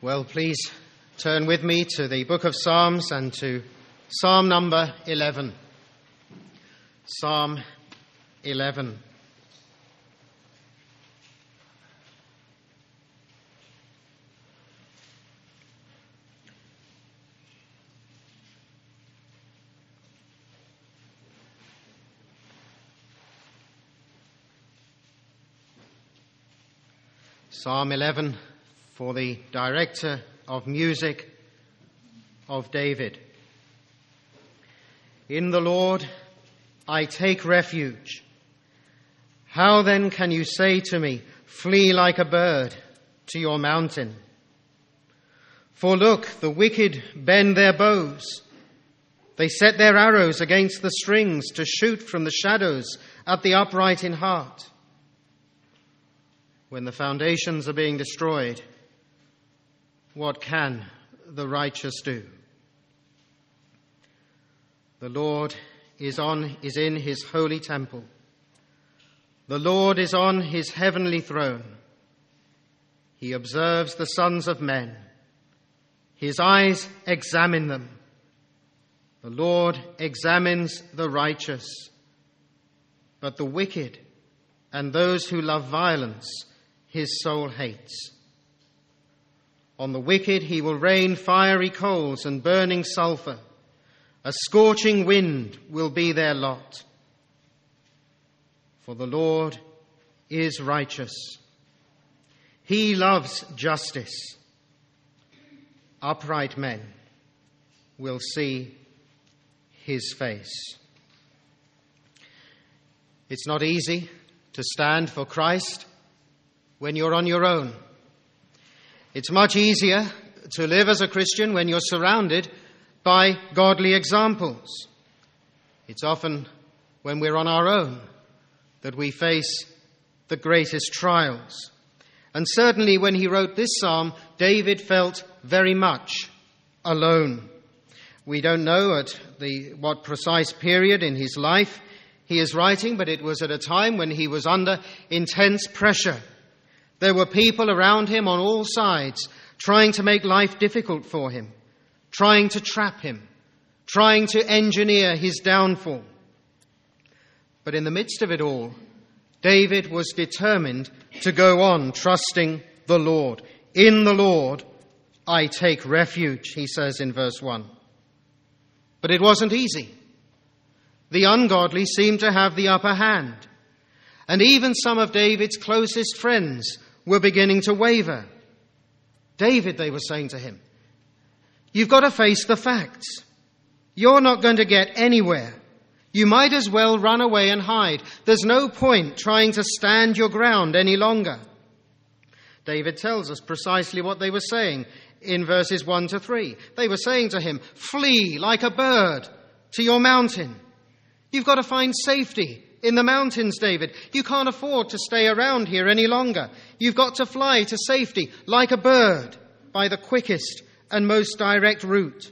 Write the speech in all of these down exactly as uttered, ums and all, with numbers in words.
Well, please turn with me to the book of Psalms and to Psalm number eleven. Psalm eleven. Psalm eleven for the director of music of David. In the Lord I take refuge. How then can you say to me, flee like a bird to your mountain? For look, the wicked bend their bows. They set their arrows against the strings to shoot from the shadows at the upright in heart. When the foundations are being destroyed, what can the righteous do? The Lord is on is in his holy temple. The Lord is on his heavenly throne. He observes the sons of men. His eyes examine them. The Lord examines the righteous, but the wicked and those who love violence his soul hates. On the wicked he will rain fiery coals and burning sulphur. A scorching wind will be their lot. For the Lord is righteous. He loves justice. Upright men will see his face. It's not easy to stand for Christ when you're on your own. It's much easier to live as a Christian when you're surrounded by godly examples. It's often when we're on our own that we face the greatest trials. And certainly when he wrote this psalm, David felt very much alone. We don't know at the what precise period in his life he is writing, but it was at a time when he was under intense pressure. There were people around him on all sides trying to make life difficult for him, trying to trap him, trying to engineer his downfall. But in the midst of it all, David was determined to go on trusting the Lord. In the Lord I take refuge, he says in verse one. But it wasn't easy. The ungodly seemed to have the upper hand. And even some of David's closest friends were beginning to waver. David, they were saying to him, you've got to face the facts. You're not going to get anywhere. You might as well run away and hide. There's no point trying to stand your ground any longer. David tells us precisely what they were saying in verses one to three. They were saying to him, flee like a bird to your mountain. You've got to find safety in the mountains, David. You can't afford to stay around here any longer. You've got to fly to safety like a bird by the quickest and most direct route.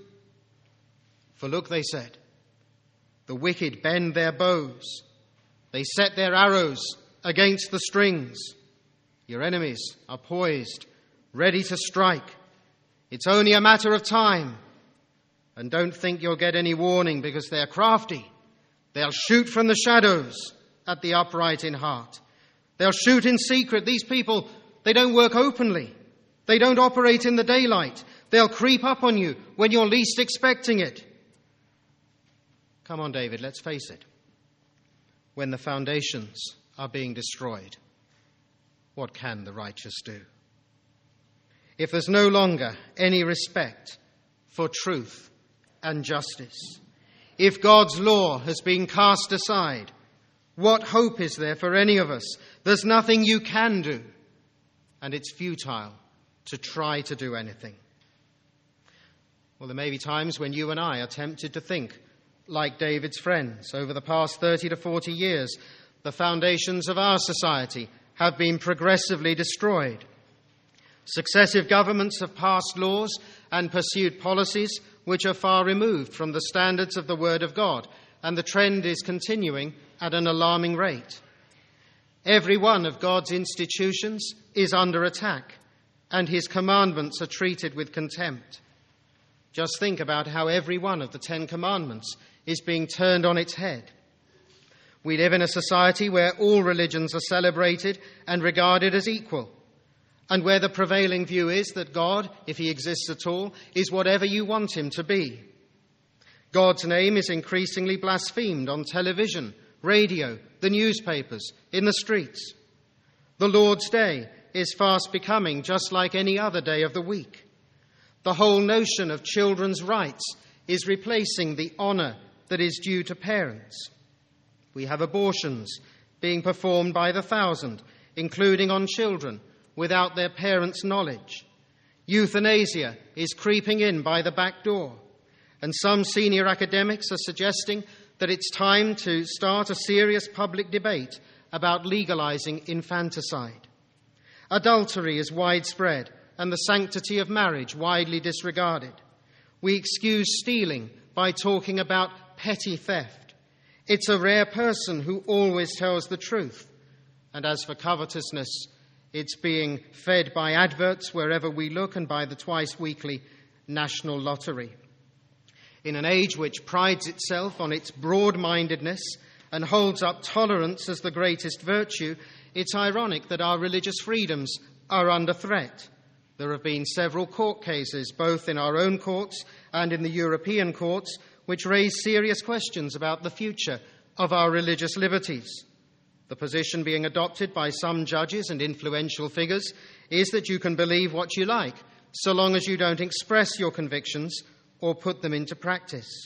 For look, they said, the wicked bend their bows. They set their arrows against the strings. Your enemies are poised, ready to strike. It's only a matter of time. And don't think you'll get any warning because they're crafty. They'll shoot from the shadows at the upright in heart. They'll shoot in secret. These people, they don't work openly. They don't operate in the daylight. They'll creep up on you when you're least expecting it. Come on, David, let's face it. When the foundations are being destroyed, what can the righteous do? If there's no longer any respect for truth and justice, if God's law has been cast aside, what hope is there for any of us? There's nothing you can do, and it's futile to try to do anything. Well, there may be times when you and I are tempted to think like David's friends. Over the past thirty to forty years, the foundations of our society have been progressively destroyed. Successive governments have passed laws and pursued policies which are far removed from the standards of the Word of God, and the trend is continuing at an alarming rate. Every one of God's institutions is under attack, and his commandments are treated with contempt. Just think about how every one of the Ten Commandments is being turned on its head. We live in a society where all religions are celebrated and regarded as equal, and where the prevailing view is that God, if he exists at all, is whatever you want him to be. God's name is increasingly blasphemed on television, radio, the newspapers, in the streets. The Lord's Day is fast becoming just like any other day of the week. The whole notion of children's rights is replacing the honour that is due to parents. We have abortions being performed by the thousand, including on children, without their parents' knowledge. Euthanasia is creeping in by the back door, and some senior academics are suggesting that it's time to start a serious public debate about legalising infanticide. Adultery is widespread, and the sanctity of marriage widely disregarded. We excuse stealing by talking about petty theft. It's a rare person who always tells the truth. And as for covetousness, it's being fed by adverts wherever we look and by the twice-weekly national lottery. In an age which prides itself on its broad-mindedness and holds up tolerance as the greatest virtue, it's ironic that our religious freedoms are under threat. There have been several court cases, both in our own courts and in the European courts, which raise serious questions about the future of our religious liberties. The position being adopted by some judges and influential figures is that you can believe what you like, so long as you don't express your convictions or put them into practice.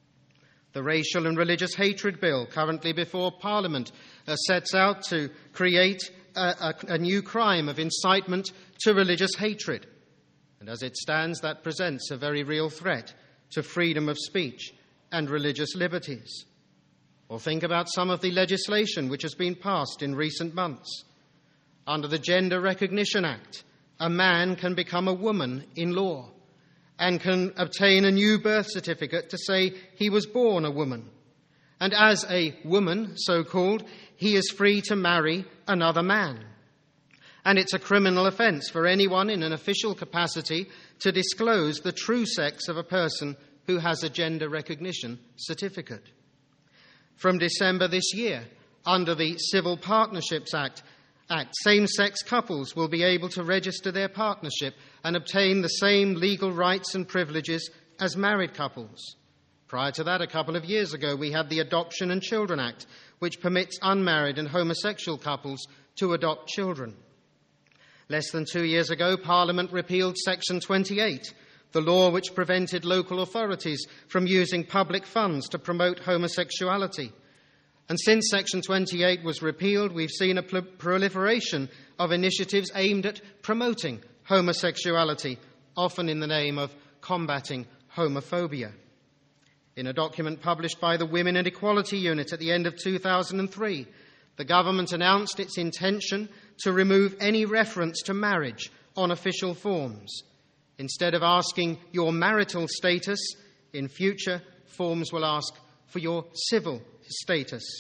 The Racial and Religious Hatred Bill, currently before Parliament, uh, sets out to create a, a, a new crime of incitement to religious hatred. And as it stands, that presents a very real threat to freedom of speech and religious liberties. Or think about some of the legislation which has been passed in recent months. Under the Gender Recognition Act, a man can become a woman in law and can obtain a new birth certificate to say he was born a woman. And as a woman, so-called, he is free to marry another man. And it's a criminal offence for anyone in an official capacity to disclose the true sex of a person who has a gender recognition certificate. From December this year, under the Civil Partnerships Act, Act, same-sex couples will be able to register their partnership and obtain the same legal rights and privileges as married couples. Prior to that, a couple of years ago, we had the Adoption and Children Act, which permits unmarried and homosexual couples to adopt children. Less than two years ago, Parliament repealed Section twenty-eight, the law which prevented local authorities from using public funds to promote homosexuality. And since Section twenty-eight was repealed, we've seen a pl- proliferation of initiatives aimed at promoting homosexuality, often in the name of combating homophobia. In a document published by the Women and Equality Unit at the end of two thousand three, the government announced its intention to remove any reference to marriage on official forms. Instead of asking your marital status, in future, forms will ask for your civil status.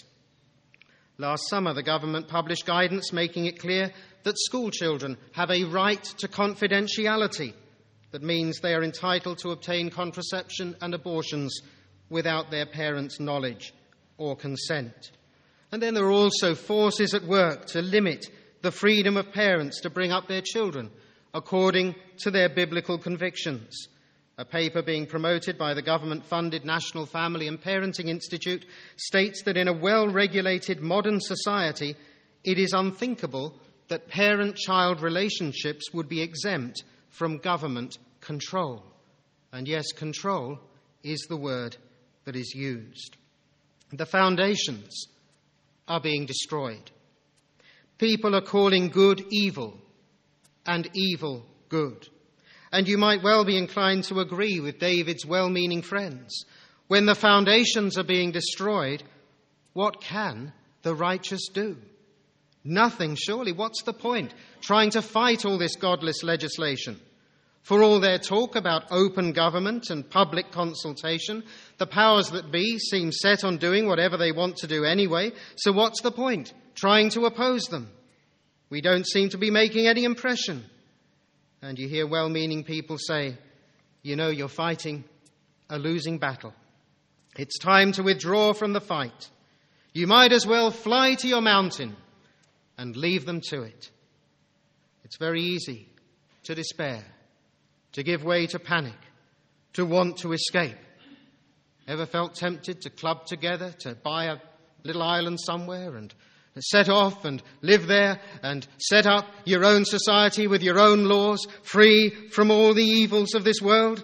Last summer, the government published guidance making it clear that school children have a right to confidentiality. That means they are entitled to obtain contraception and abortions without their parents' knowledge or consent. And then there are also forces at work to limit the freedom of parents to bring up their children according to their biblical convictions. A paper being promoted by the government-funded National Family and Parenting Institute states that in a well-regulated modern society, it is unthinkable that parent-child relationships would be exempt from government control. And yes, control is the word that is used. The foundations are being destroyed. People are calling good evil and evil good. And you might well be inclined to agree with David's well-meaning friends. When the foundations are being destroyed, what can the righteous do? Nothing, surely. What's the point? Trying to fight all this godless legislation. For all their talk about open government and public consultation, the powers that be seem set on doing whatever they want to do anyway, so what's the point? Trying to oppose them. We don't seem to be making any impression. and you hear well-meaning people say, you know, you're fighting a losing battle. It's time to withdraw from the fight. You might as well fly to your mountain and leave them to it. It's very easy to despair, to give way to panic, to want to escape. Ever felt tempted to club together, to buy a little island somewhere and set off and live there and set up your own society with your own laws, free from all the evils of this world?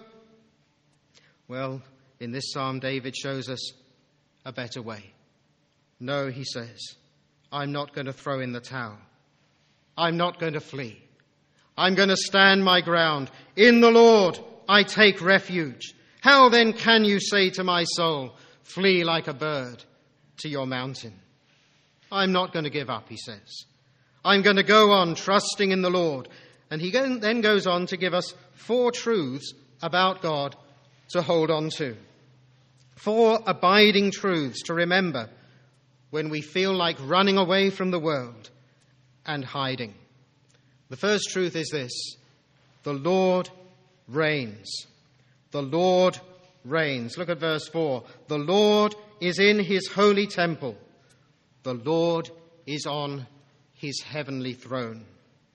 Well, in this psalm, David shows us a better way. No, he says, I'm not going to throw in the towel. I'm not going to flee. I'm going to stand my ground. In the Lord I take refuge. How then can you say to my soul, flee like a bird to your mountain? I'm not going to give up, he says. I'm going to go on trusting in the Lord. And he then goes on to give us four truths about God to hold on to. Four abiding truths to remember when we feel like running away from the world and hiding. The first truth is this: the Lord reigns. The Lord reigns. Look at verse four. The Lord is in his holy temple. The Lord is on his heavenly throne.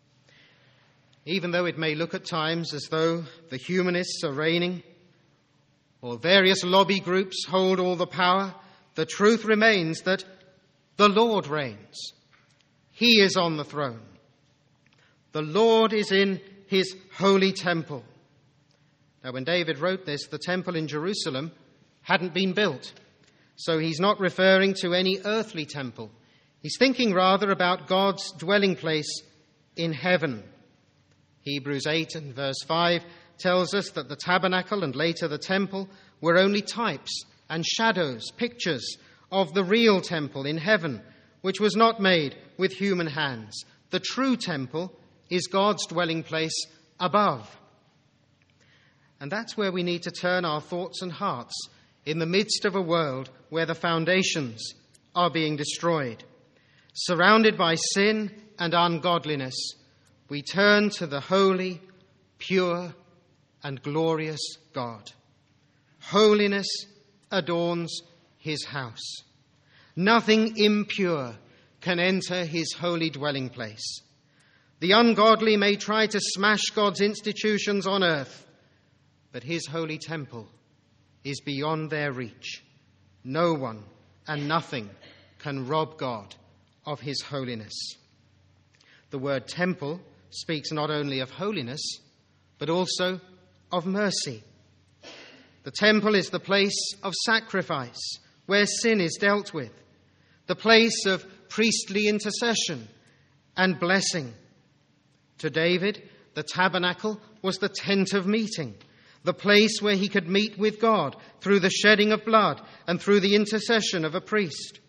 Even though it may look at times as though the humanists are reigning, or various lobby groups hold all the power, the truth remains that the Lord reigns. He is on the throne. The Lord is in his holy temple. Now, when David wrote this, the temple in Jerusalem hadn't been built. So he's not referring to any earthly temple. He's thinking rather about God's dwelling place in heaven. Hebrews eight and verse five tells us that the tabernacle and later the temple were only types and shadows, pictures of the real temple in heaven, which was not made with human hands. The true temple is God's dwelling place above. And that's where we need to turn our thoughts and hearts in the midst of a world where the foundations are being destroyed. Surrounded by sin and ungodliness, we turn to the holy, pure, and glorious God. Holiness adorns his house. Nothing impure can enter his holy dwelling place. The ungodly may try to smash God's institutions on earth, but his holy temple is beyond their reach. No one and nothing can rob God of his holiness. The word temple speaks not only of holiness, but also of mercy. The temple is the place of sacrifice, where sin is dealt with, the place of priestly intercession and blessing. To David, the tabernacle was the tent of meeting, the place where he could meet with God through the shedding of blood and through the intercession of a priest.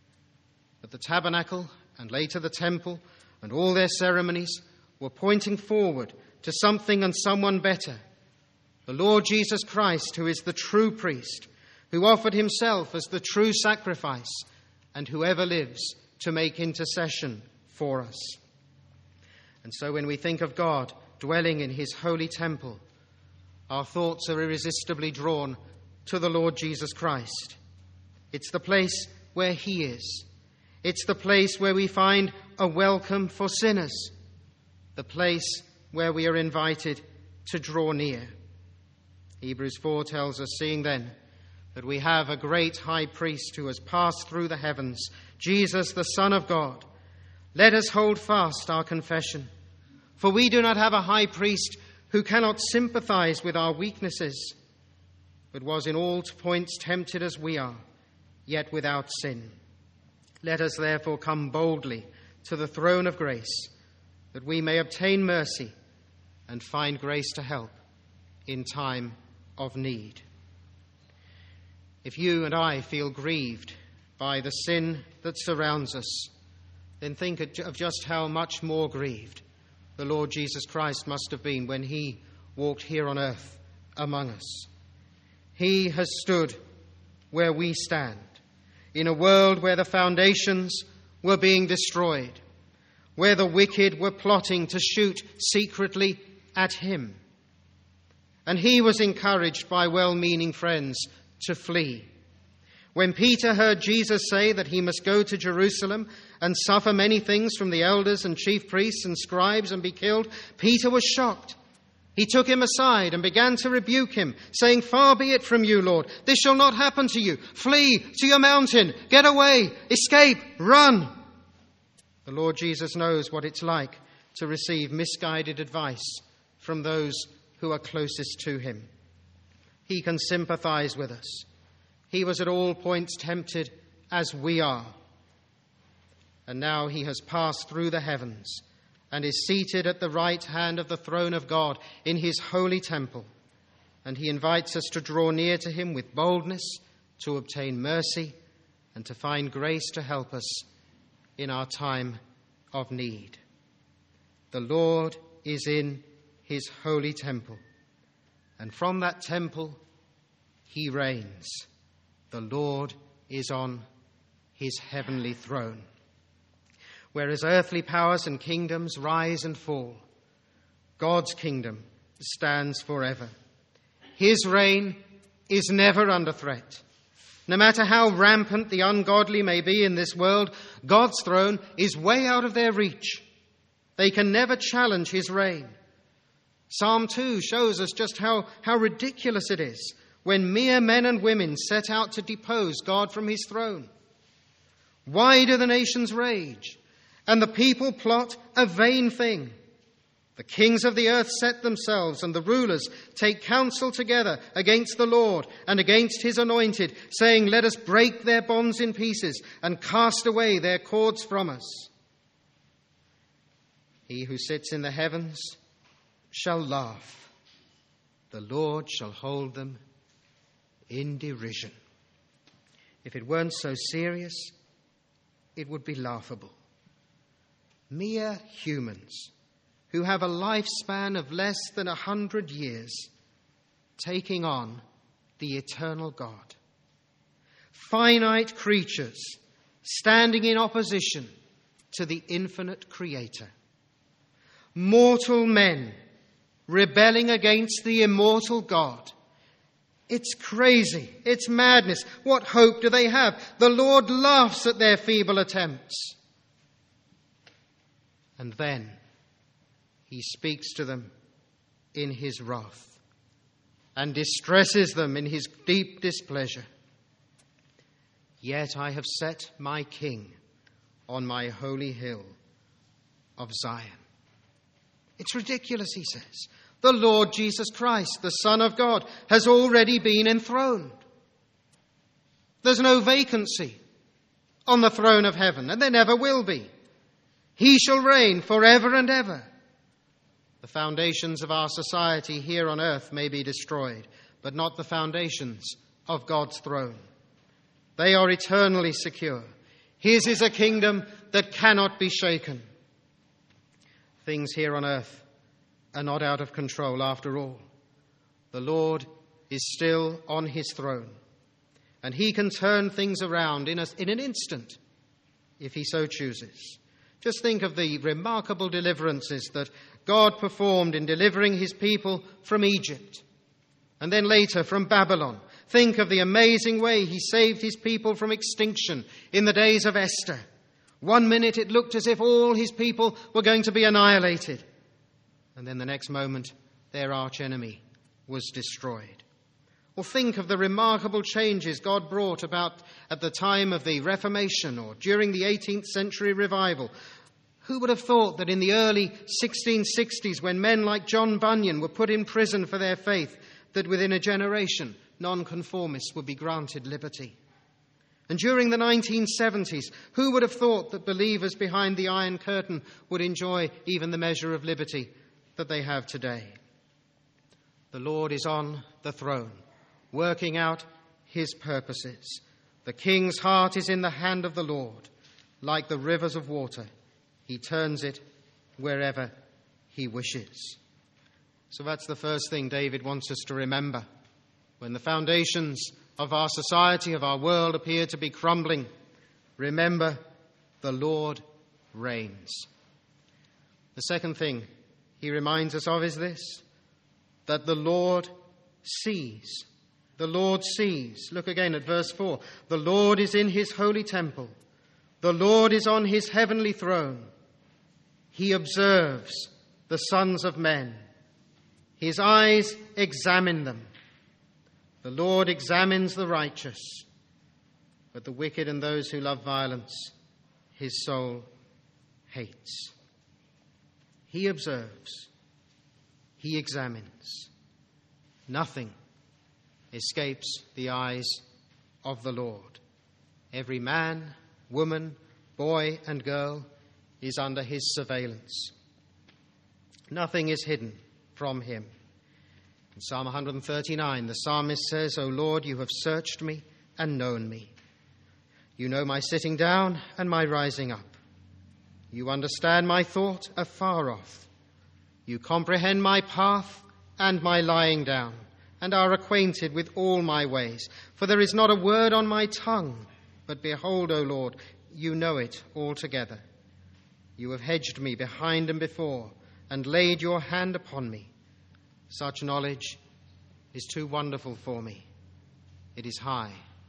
But the tabernacle and later the temple and all their ceremonies were pointing forward to something and someone better, the Lord Jesus Christ, who is the true priest, who offered himself as the true sacrifice, and who ever lives to make intercession for us. And so when we think of God dwelling in his holy temple, our thoughts are irresistibly drawn to the Lord Jesus Christ. It's the place where he is. It's the place where we find a welcome for sinners, the place where we are invited to draw near. Hebrews four tells us, seeing then that we have a great high priest who has passed through the heavens, Jesus, the Son of God, let us hold fast our confession. For we do not have a high priest who cannot sympathize with our weaknesses, but was in all points tempted as we are, yet without sin. Let us therefore come boldly to the throne of grace, that we may obtain mercy and find grace to help in time of need. If you and I feel grieved by the sin that surrounds us, then think of just how much more grieved the Lord Jesus Christ must have been when he walked here on earth among us. He has stood where we stand, in a world where the foundations were being destroyed, where the wicked were plotting to shoot secretly at him. And he was encouraged by well-meaning friends to flee. When Peter heard Jesus say that he must go to Jerusalem and suffer many things from the elders and chief priests and scribes and be killed, Peter was shocked. He took him aside and began to rebuke him, saying, "Far be it from you, Lord. This shall not happen to you. Flee to your mountain. Get away. Escape. Run." The Lord Jesus knows what it's like to receive misguided advice from those who are closest to him. He can sympathize with us. He was at all points tempted as we are. And now he has passed through the heavens and is seated at the right hand of the throne of God in his holy temple. And he invites us to draw near to him with boldness, to obtain mercy, and to find grace to help us in our time of need. The Lord is in his holy temple, and from that temple he reigns. The Lord is on his heavenly throne. Whereas earthly powers and kingdoms rise and fall, God's kingdom stands forever. His reign is never under threat. No matter how rampant the ungodly may be in this world, God's throne is way out of their reach. They can never challenge his reign. Psalm two shows us just how, how ridiculous it is when mere men and women set out to depose God from his throne. Why do the nations rage and the people plot a vain thing? The kings of the earth set themselves, and the rulers take counsel together against the Lord and against his anointed, saying, "Let us break their bonds in pieces and cast away their cords from us." He who sits in the heavens shall laugh. The Lord shall hold them in derision. If it weren't so serious, it would be laughable. Mere humans who have a lifespan of less than a hundred years taking on the eternal God. Finite creatures standing in opposition to the infinite Creator. Mortal men rebelling against the immortal God. It's crazy. It's madness. What hope do they have? The Lord laughs at their feeble attempts. And then he speaks to them in his wrath and distresses them in his deep displeasure. Yet I have set my king on my holy hill of Zion. It's ridiculous, he says. The Lord Jesus Christ, the Son of God, has already been enthroned. There's no vacancy on the throne of heaven, and there never will be. He shall reign forever and ever. The foundations of our society here on earth may be destroyed, but not the foundations of God's throne. They are eternally secure. His is a kingdom that cannot be shaken. Things here on earth are not out of control after all. The Lord is still on his throne, and he can turn things around in, a, in an instant if he so chooses. Just think of the remarkable deliverances that God performed in delivering his people from Egypt, and then later from Babylon. Think of the amazing way he saved his people from extinction in the days of Esther. One minute it looked as if all his people were going to be annihilated. And then the next moment, their archenemy was destroyed. Or think of the remarkable changes God brought about at the time of the Reformation or during the eighteenth century revival. Who would have thought that in the early sixteen sixties, when men like John Bunyan were put in prison for their faith, that within a generation, nonconformists would be granted liberty? And during the nineteen seventies, who would have thought that believers behind the Iron Curtain would enjoy even the measure of liberty that they have today? The Lord is on the throne, working out his purposes. The king's heart is in the hand of the Lord. Like the rivers of water, he turns it wherever he wishes. So that's the first thing David wants us to remember. When the foundations of our society, of our world, appear to be crumbling, remember, the Lord reigns. The second thing he reminds us of is this, that the Lord sees. The Lord sees. Look again at verse four. The Lord is in his holy temple. The Lord is on his heavenly throne. He observes the sons of men. His eyes examine them. The Lord examines the righteous, but the wicked and those who love violence, his soul hates. He observes. He examines. Nothing escapes the eyes of the Lord. Every man, woman, boy, and girl is under his surveillance. Nothing is hidden from him. In Psalm one thirty-nine, the psalmist says, O Lord, you have searched me and known me. You know my sitting down and my rising up. You understand my thought afar off. You comprehend my path and my lying down, and are acquainted with all my ways. For there is not a word on my tongue, but behold, O Lord, you know it altogether. You have hedged me behind and before, and laid your hand upon me. Such knowledge is too wonderful for me. It is high.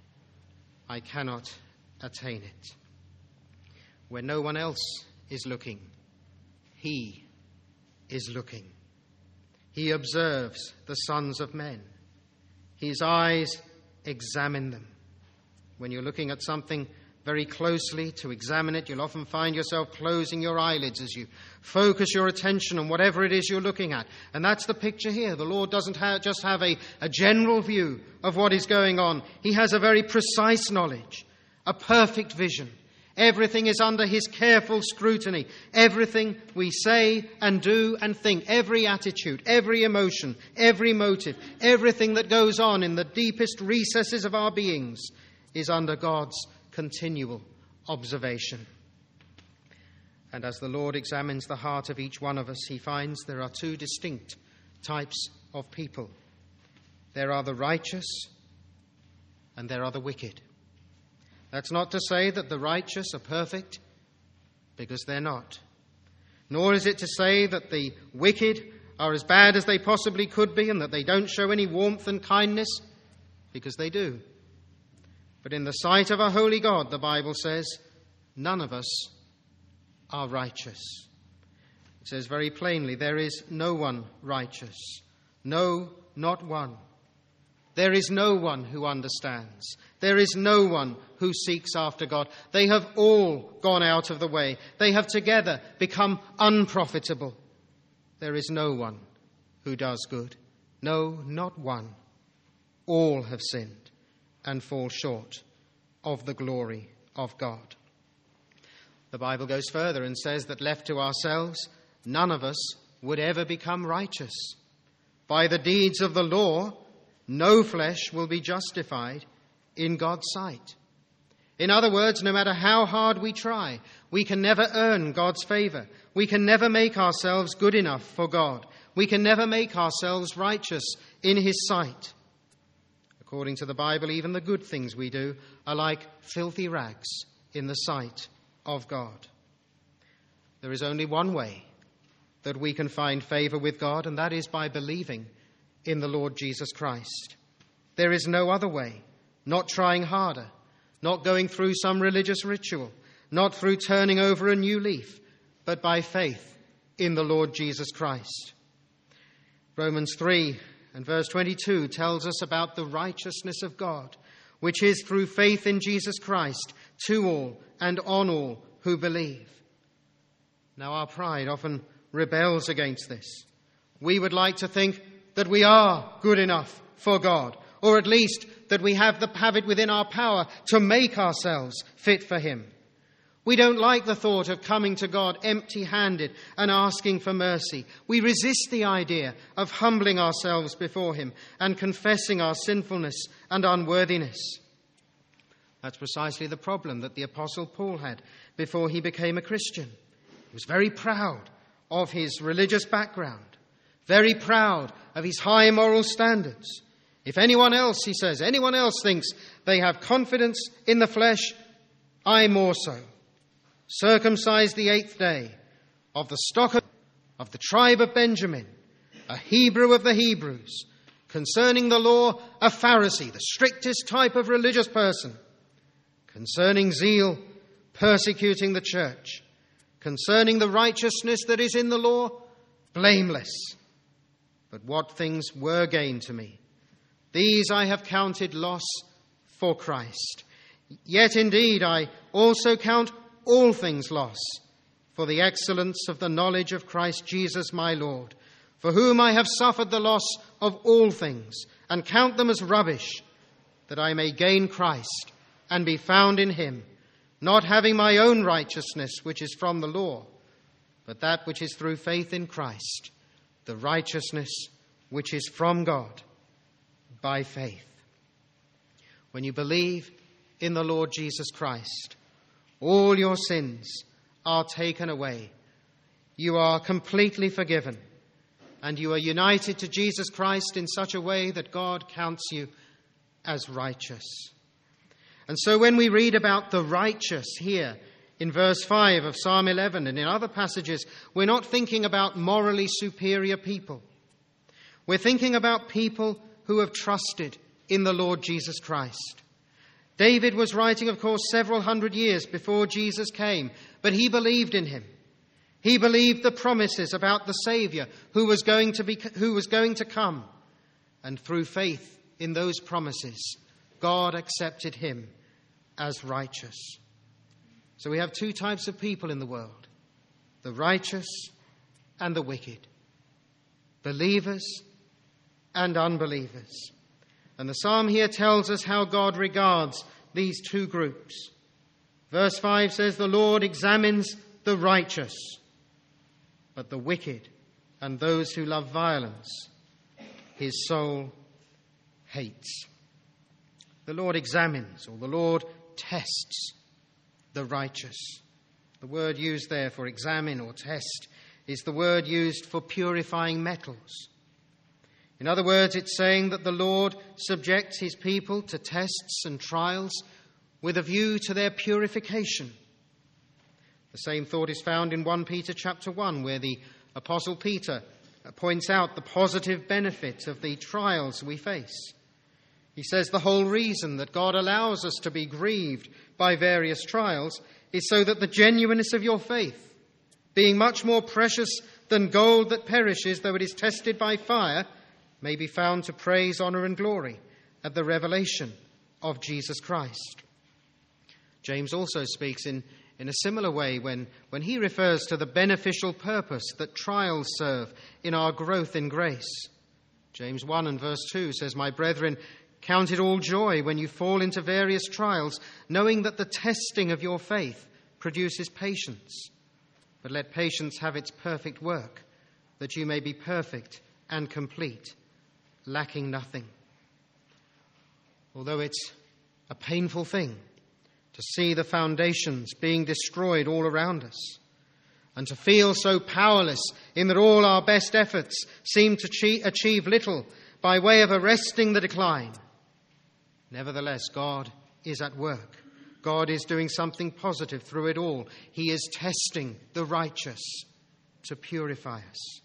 I cannot attain it. Where no one else is looking, he is looking. He observes the sons of men. His eyes examine them. When you're looking at something very closely to examine it, you'll often find yourself closing your eyelids as you focus your attention on whatever it is you're looking at. And that's the picture here. The Lord doesn't ha- just have a, a general view of what is going on. He has a very precise knowledge, a perfect vision. Everything is under his careful scrutiny. Everything we say and do and think, every attitude, every emotion, every motive, everything that goes on in the deepest recesses of our beings is under God's continual observation. And as the Lord examines the heart of each one of us, he finds there are two distinct types of people. There are the righteous and there are the wicked. That's not to say that the righteous are perfect, because they're not. Nor is it to say that the wicked are as bad as they possibly could be and that they don't show any warmth and kindness, because they do. But in the sight of a holy God, the Bible says, none of us are righteous. It says very plainly, there is no one righteous. No, not one. There is no one who understands. There is no one who seeks after God. They have all gone out of the way. They have together become unprofitable. There is no one who does good. No, not one. All have sinned and fall short of the glory of God. The Bible goes further and says that left to ourselves, none of us would ever become righteous. By the deeds of the law, no flesh will be justified in God's sight. In other words, no matter how hard we try, we can never earn God's favour. We can never make ourselves good enough for God. We can never make ourselves righteous in his sight. According to the Bible, even the good things we do are like filthy rags in the sight of God. There is only one way that we can find favour with God, and that is by believing in the Lord Jesus Christ. There is no other way, not trying harder, not going through some religious ritual, not through turning over a new leaf, but by faith in the Lord Jesus Christ. Romans three and verse twenty-two tells us about the righteousness of God, which is through faith in Jesus Christ to all and on all who believe. Now our pride often rebels against this. We would like to think that we are good enough for God, or at least that we have, the, have it within our power to make ourselves fit for him. We don't like the thought of coming to God empty-handed and asking for mercy. We resist the idea of humbling ourselves before him and confessing our sinfulness and unworthiness. That's precisely the problem that the Apostle Paul had before he became a Christian. He was very proud of his religious background, very proud of his high moral standards. If anyone else, he says, anyone else thinks they have confidence in the flesh, I more so. Circumcised the eighth day, of the stock of, of the tribe of Benjamin, a Hebrew of the Hebrews, concerning the law, a Pharisee, the strictest type of religious person, concerning zeal, persecuting the church, concerning the righteousness that is in the law, blameless. But what things were gain to me, these I have counted loss for Christ. Yet indeed I also count all things loss, for the excellence of the knowledge of Christ Jesus my Lord, for whom I have suffered the loss of all things, and count them as rubbish, that I may gain Christ, and be found in him, not having my own righteousness, which is from the law, but that which is through faith in Christ, the righteousness which is from God, by faith. When you believe in the Lord Jesus Christ, all your sins are taken away. You are completely forgiven, and you are united to Jesus Christ in such a way that God counts you as righteous. And so when we read about the righteous here in verse five of Psalm eleven and in other passages, we're not thinking about morally superior people. We're thinking about people who have trusted in the Lord Jesus Christ. David was writing, of course, several hundred years before Jesus came, but he believed in him. He believed the promises about the Saviour who was going to be, who was going to come. And through faith in those promises, God accepted him as righteous. So we have two types of people in the world, the righteous and the wicked, believers and unbelievers. And the psalm here tells us how God regards these two groups. Verse five says, "The Lord examines the righteous, but the wicked and those who love violence, his soul hates." The Lord examines, or the Lord tests, the righteous. The word used there for examine or test is the word used for purifying metals. In other words, it's saying that the Lord subjects his people to tests and trials with a view to their purification. The same thought is found in First Peter chapter one, where the Apostle Peter points out the positive benefit of the trials we face. He says the whole reason that God allows us to be grieved by various trials is so that the genuineness of your faith, being much more precious than gold that perishes, though it is tested by fire, may be found to praise, honour and glory at the revelation of Jesus Christ. James also speaks in, in a similar way when, when he refers to the beneficial purpose that trials serve in our growth in grace. James one and verse two says, "My brethren, count it all joy when you fall into various trials, knowing that the testing of your faith produces patience. But let patience have its perfect work, that you may be perfect and complete, lacking nothing." Although it's a painful thing to see the foundations being destroyed all around us, and to feel so powerless in that all our best efforts seem to achieve little by way of arresting the decline, nevertheless, God is at work. God is doing something positive through it all. He is testing the righteous to purify us.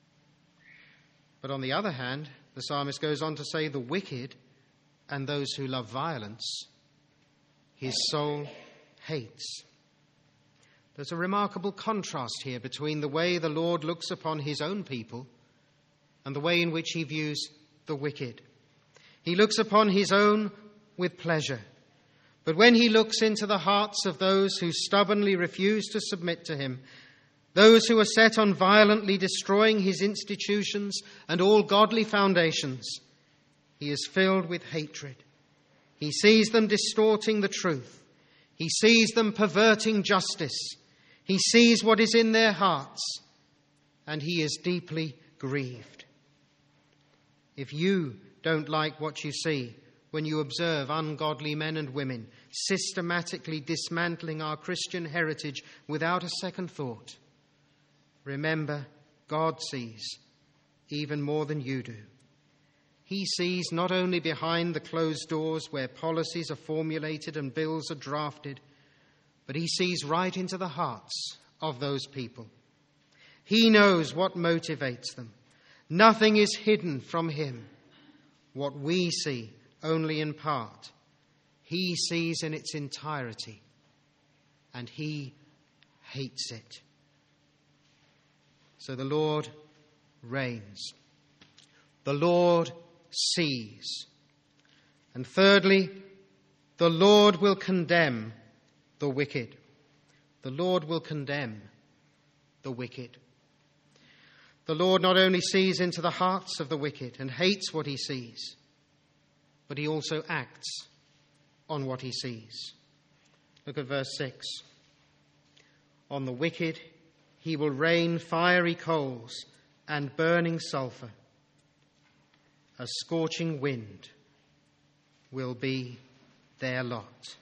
But on the other hand, the psalmist goes on to say, the wicked and those who love violence, his soul hates. There's a remarkable contrast here between the way the Lord looks upon his own people and the way in which he views the wicked. He looks upon his own with pleasure, but when he looks into the hearts of those who stubbornly refuse to submit to him, those who are set on violently destroying his institutions and all godly foundations, he is filled with hatred. He sees them distorting the truth. He sees them perverting justice. He sees what is in their hearts, and he is deeply grieved. If you don't like what you see when you observe ungodly men and women systematically dismantling our Christian heritage without a second thought, remember, God sees even more than you do. He sees not only behind the closed doors where policies are formulated and bills are drafted, but he sees right into the hearts of those people. He knows what motivates them. Nothing is hidden from him. What we see only in part, he sees in its entirety, and he hates it. So the Lord reigns. The Lord sees. And thirdly, the Lord will condemn the wicked. The Lord will condemn the wicked. The Lord not only sees into the hearts of the wicked and hates what he sees, but he also acts on what he sees. Look at verse six. On the wicked he will rain fiery coals and burning sulphur. A scorching wind will be their lot.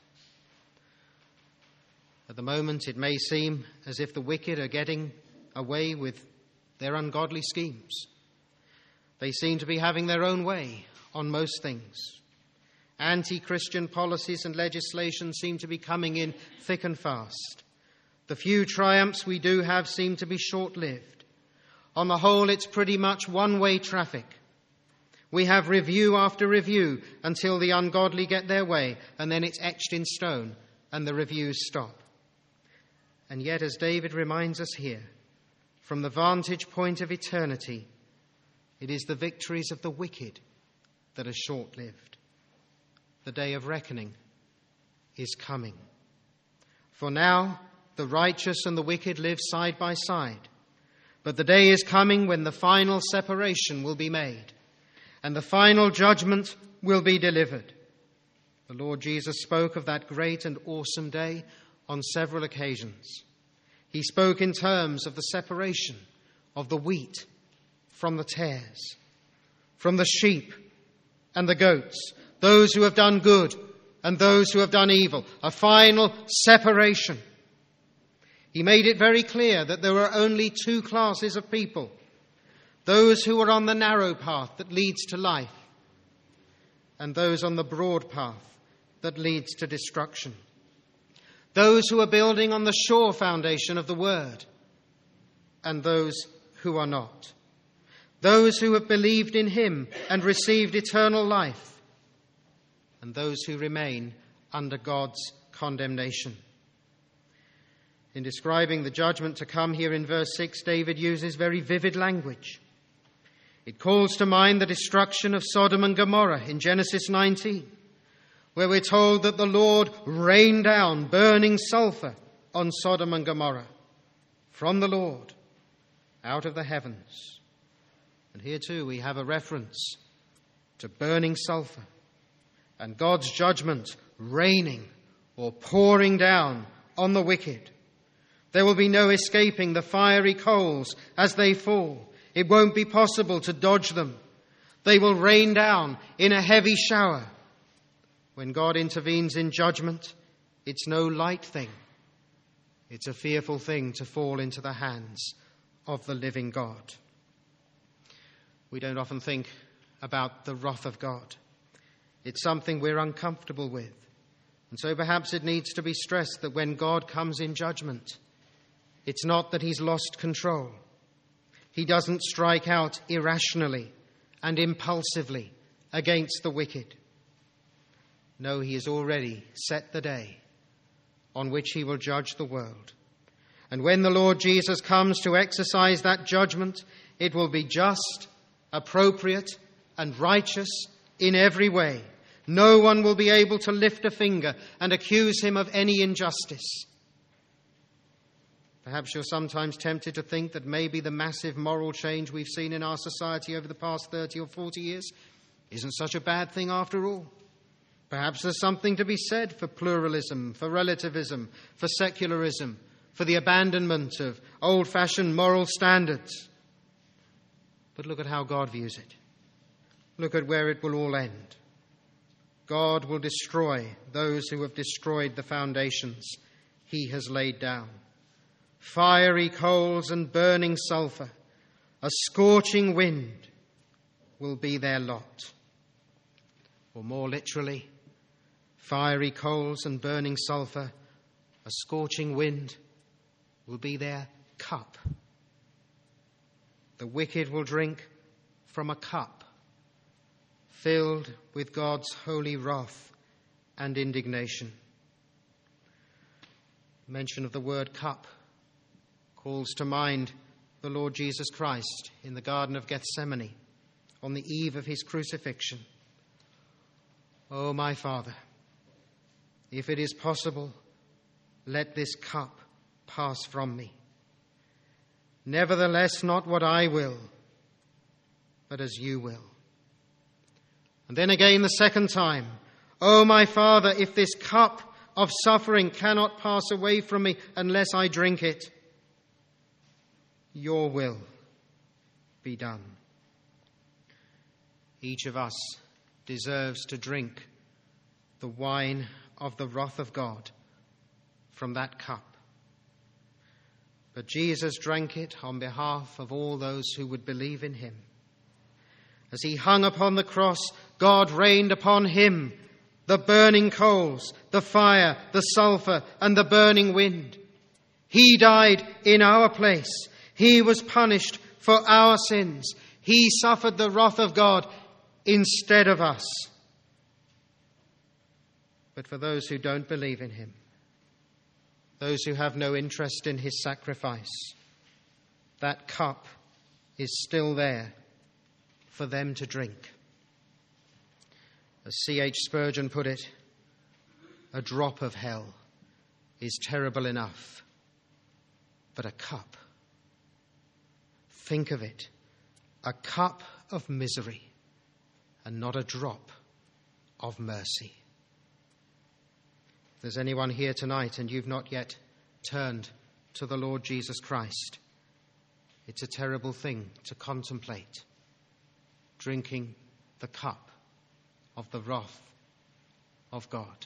At the moment, it may seem as if the wicked are getting away with their ungodly schemes. They seem to be having their own way on most things. Anti-Christian policies and legislation seem to be coming in thick and fast. The few triumphs we do have seem to be short-lived. On the whole, it's pretty much one-way traffic. We have review after review until the ungodly get their way, and then it's etched in stone and the reviews stop. And yet, as David reminds us here, from the vantage point of eternity, it is the victories of the wicked that are short-lived. The day of reckoning is coming. For now, the righteous and the wicked live side by side. But the day is coming when the final separation will be made and the final judgment will be delivered. The Lord Jesus spoke of that great and awesome day on several occasions. He spoke in terms of the separation of the wheat from the tares, from the sheep and the goats, those who have done good and those who have done evil, a final separation. He made it very clear that there were only two classes of people: those who are on the narrow path that leads to life, and those on the broad path that leads to destruction. Those who are building on the sure foundation of the Word, and those who are not. Those who have believed in him and received eternal life, and those who remain under God's condemnation. In describing the judgment to come here in verse six, David uses very vivid language. It calls to mind the destruction of Sodom and Gomorrah in Genesis nineteen, where we're told that the Lord rained down burning sulphur on Sodom and Gomorrah from the Lord out of the heavens. And here too we have a reference to burning sulphur and God's judgment raining or pouring down on the wicked. There will be no escaping the fiery coals as they fall. It won't be possible to dodge them. They will rain down in a heavy shower. When God intervenes in judgment, it's no light thing. It's a fearful thing to fall into the hands of the living God. We don't often think about the wrath of God. It's something we're uncomfortable with. And so perhaps it needs to be stressed that when God comes in judgment, it's not that he's lost control. He doesn't strike out irrationally and impulsively against the wicked. No, he has already set the day on which he will judge the world. And when the Lord Jesus comes to exercise that judgment, it will be just, appropriate, and righteous in every way. No one will be able to lift a finger and accuse him of any injustice. Perhaps you're sometimes tempted to think that maybe the massive moral change we've seen in our society over the past thirty or forty years isn't such a bad thing after all. Perhaps there's something to be said for pluralism, for relativism, for secularism, for the abandonment of old-fashioned moral standards. But look at how God views it. Look at where it will all end. God will destroy those who have destroyed the foundations he has laid down. Fiery coals and burning sulphur, a scorching wind will be their lot. Or more literally, fiery coals and burning sulphur, a scorching wind will be their cup. The wicked will drink from a cup filled with God's holy wrath and indignation. Mention of the word cup calls to mind the Lord Jesus Christ in the Garden of Gethsemane on the eve of his crucifixion. "O my Father, if it is possible, let this cup pass from me. Nevertheless, not what I will, but as you will." And then again the second time, "O my Father, if this cup of suffering cannot pass away from me unless I drink it, your will be done." Each of us deserves to drink the wine of the wrath of God from that cup. But Jesus drank it on behalf of all those who would believe in him. As he hung upon the cross, God rained upon him the burning coals, the fire, the sulfur, and the burning wind. He died in our place. He was punished for our sins. He suffered the wrath of God instead of us. But for those who don't believe in him, those who have no interest in his sacrifice, that cup is still there for them to drink. As C H Spurgeon put it, a drop of hell is terrible enough, but a cup, think of it, a cup of misery and not a drop of mercy. If there's anyone here tonight and you've not yet turned to the Lord Jesus Christ, it's a terrible thing to contemplate, drinking the cup of the wrath of God.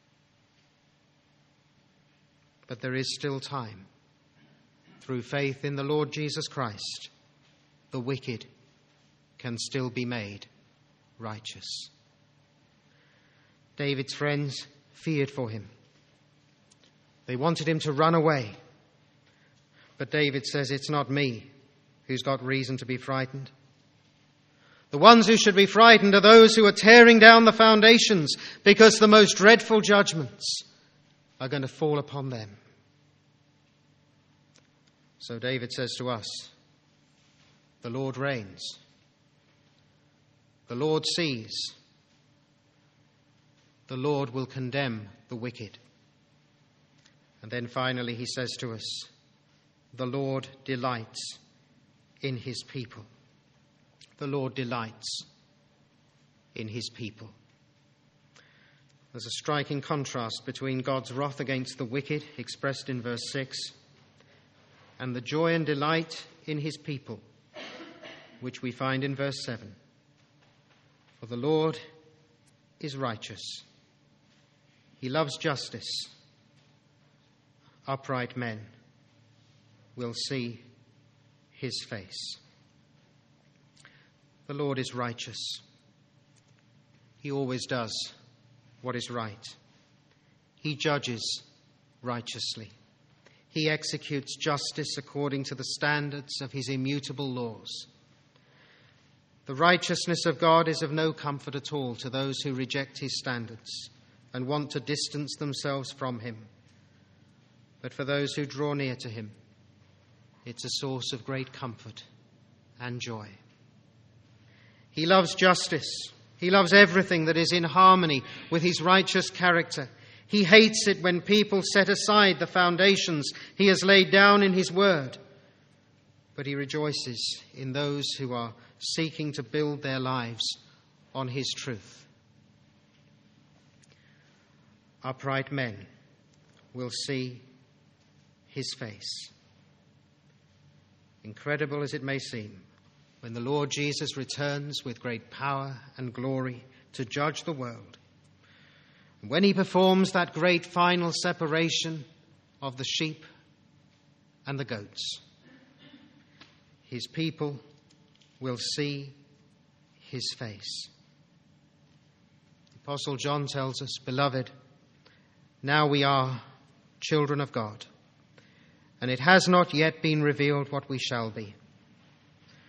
But there is still time. Through faith in the Lord Jesus Christ, the wicked can still be made righteous. David's friends feared for him. They wanted him to run away. But David says, "It's not me who's got reason to be frightened. The ones who should be frightened are those who are tearing down the foundations, because the most dreadful judgments are going to fall upon them." So David says to us, the Lord reigns. The Lord sees. The Lord will condemn the wicked. And then finally he says to us, the Lord delights in his people. The Lord delights in his people. There's a striking contrast between God's wrath against the wicked, expressed in verse six, and the joy and delight in his people, which we find in verse seven. For the Lord is righteous. He loves justice. Upright men will see his face. The Lord is righteous. He always does what is right. He judges righteously. He executes justice according to the standards of his immutable laws. The righteousness of God is of no comfort at all to those who reject his standards and want to distance themselves from him. But for those who draw near to him, it's a source of great comfort and joy. He loves justice. He loves everything that is in harmony with his righteous character. He hates it when people set aside the foundations he has laid down in his word. But he rejoices in those who are seeking to build their lives on his truth. Upright men will see his face. Incredible as it may seem, when the Lord Jesus returns with great power and glory to judge the world, and when he performs that great final separation of the sheep and the goats, his people will see his face. The Apostle John tells us, "Beloved, now we are children of God, and it has not yet been revealed what we shall be.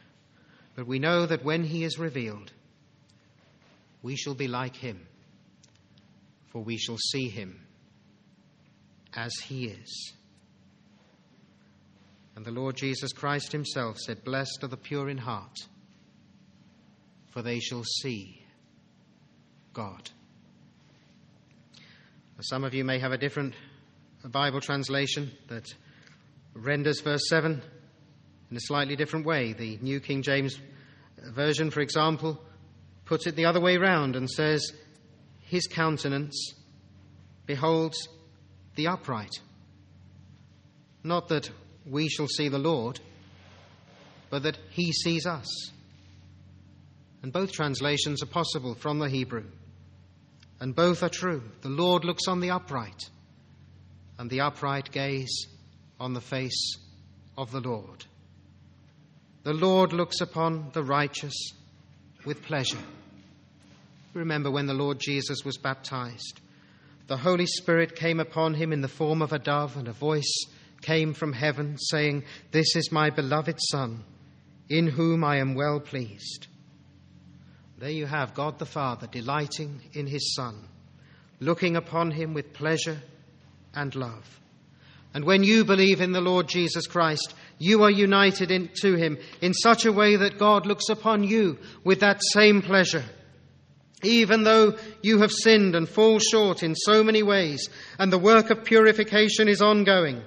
But we know that when he is revealed, we shall be like him, for we shall see him as he is. And the Lord Jesus Christ himself said, "Blessed are the pure in heart, for they shall see God." Now, some of you may have a different Bible translation that renders verse seven in a slightly different way. The New King James Version, for example, puts it the other way round and says, "His countenance beholds the upright." Not that we shall see the Lord, but that he sees us. And both translations are possible from the Hebrew. And both are true. The Lord looks on the upright, and the upright gaze on the face of the Lord. The Lord looks upon the righteous with pleasure. Remember when the Lord Jesus was baptized, the Holy Spirit came upon him in the form of a dove, and a voice came from heaven saying, "This is my beloved Son, in whom I am well pleased." There you have God the Father delighting in his Son, looking upon him with pleasure and love. And when you believe in the Lord Jesus Christ, you are united in, to him in such a way that God looks upon you with that same pleasure. Even though you have sinned and fall short in so many ways, and the work of purification is ongoing,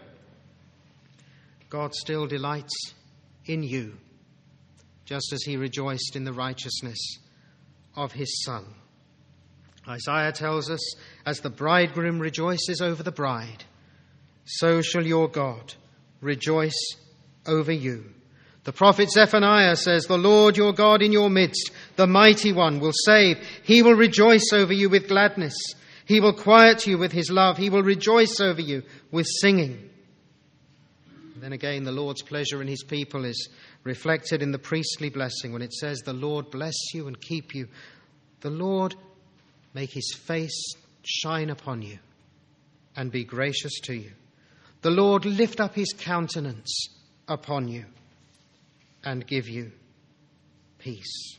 God still delights in you, just as he rejoiced in the righteousness of his Son. Isaiah tells us, "As the bridegroom rejoices over the bride, so shall your God rejoice over you." The prophet Zephaniah says, "The Lord your God in your midst, the mighty one, will save. He will rejoice over you with gladness. He will quiet you with his love. He will rejoice over you with singing." And then again, the Lord's pleasure in his people is reflected in the priestly blessing when it says, "The Lord bless you and keep you. The Lord make his face shine upon you and be gracious to you. The Lord lift up his countenance upon you and give you peace."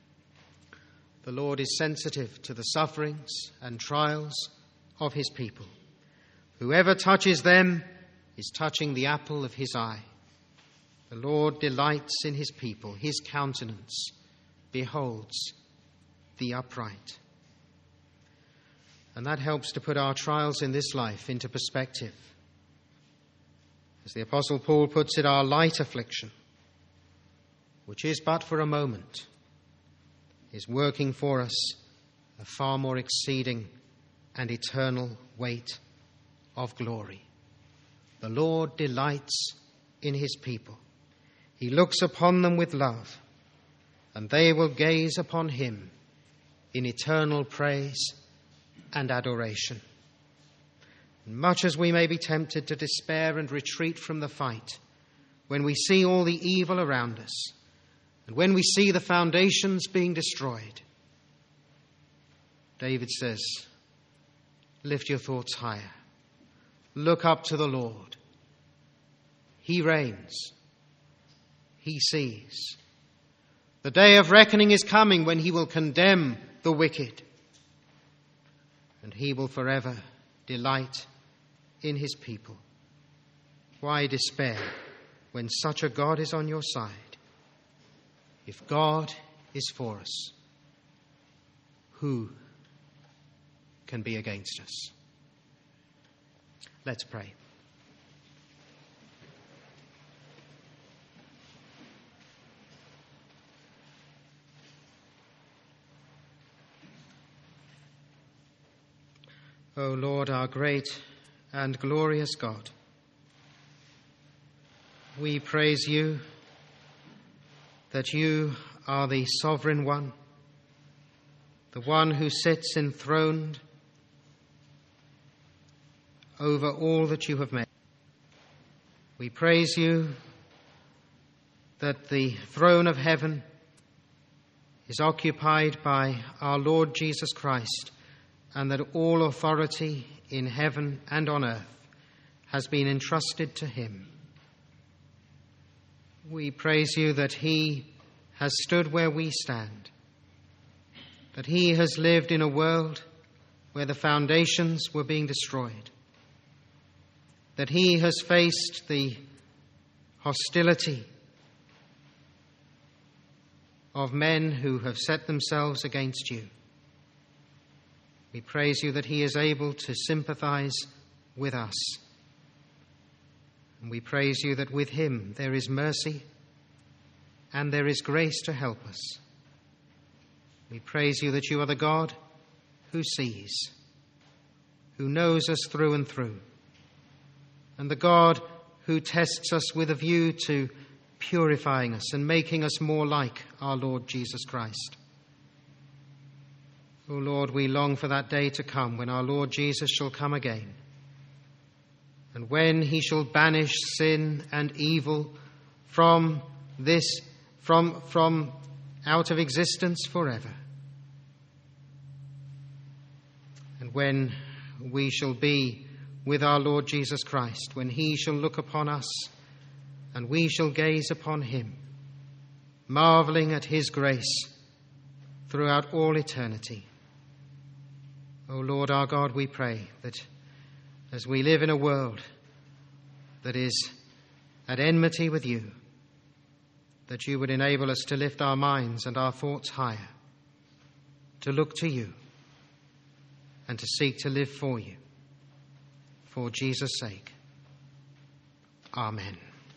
The Lord is sensitive to the sufferings and trials of his people. Whoever touches them is touching the apple of his eye. The Lord delights in his people. His countenance beholds the upright. And that helps to put our trials in this life into perspective. As the Apostle Paul puts it, our light affliction, which is but for a moment, is working for us a far more exceeding and eternal weight of glory. The Lord delights in his people. He looks upon them with love, and they will gaze upon him in eternal praise and adoration. Much as we may be tempted to despair and retreat from the fight, when we see all the evil around us, and when we see the foundations being destroyed, David says, "Lift your thoughts higher. Look up to the Lord. He reigns. He sees. The day of reckoning is coming when he will condemn the wicked, and he will forever delight in his people. Why despair when such a God is on your side? If God is for us, who can be against us?" Let's pray. O Lord, our great and glorious God, we praise you that you are the sovereign one, the one who sits enthroned over all that you have made. We praise you that the throne of heaven is occupied by our Lord Jesus Christ, and that all authority in heaven and on earth has been entrusted to him. We praise you that he has stood where we stand, that he has lived in a world where the foundations were being destroyed, that he has faced the hostility of men who have set themselves against you. We praise you that he is able to sympathize with us. And we praise you that with him there is mercy and there is grace to help us. We praise you that you are the God who sees, who knows us through and through, and the God who tests us with a view to purifying us and making us more like our Lord Jesus Christ. O Lord, we long for that day to come when our Lord Jesus shall come again, and when he shall banish sin and evil from this, from, from out of existence forever. And when we shall be with our Lord Jesus Christ, when he shall look upon us and we shall gaze upon him, marveling at his grace throughout all eternity. O Lord our God, we pray that as we live in a world that is at enmity with you, that you would enable us to lift our minds and our thoughts higher, to look to you, and to seek to live for you. For Jesus' sake. Amen.